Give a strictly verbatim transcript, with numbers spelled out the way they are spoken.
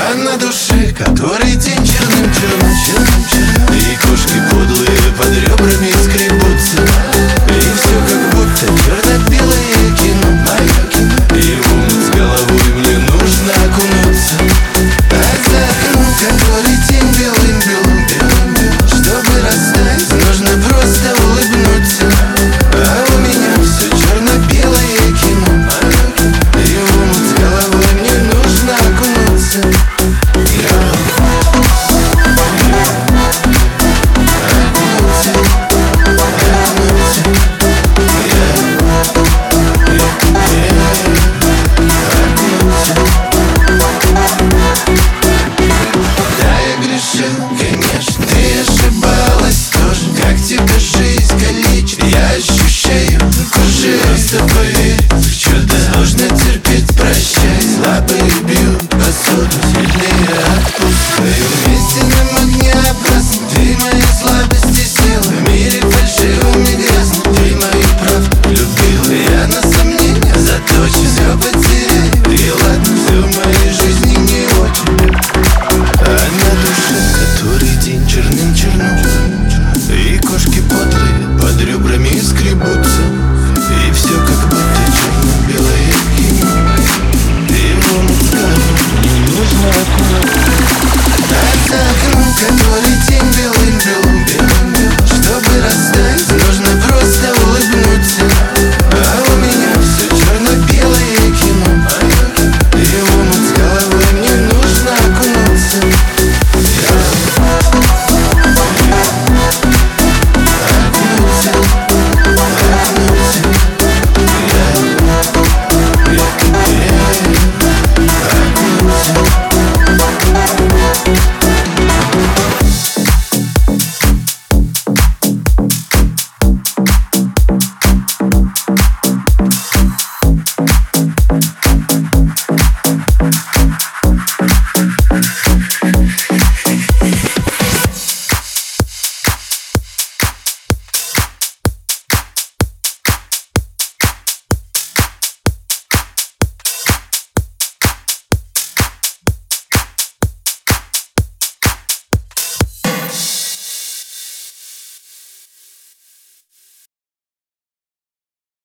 А на душе который день черным, черным, черным, черным. И кошки подлые под ребрами скребутся. И все как будто черно-белое кино, мое кино. И в омут с головой мне нужно окунуться. А за окном который день белым, белым, белым, белым. Чтобы растаять, нужно просто улыбнуться. А у меня все черно-белое кино, мое кино. И в омут с головой мне нужно окунуться. Конечно, ты ошибалась тоже. Как тебя жизнь калечит, я ощущаю кожей. Просто поверь, чудо сложно терпеть, прощай. Слабые бьют посуду, сильнее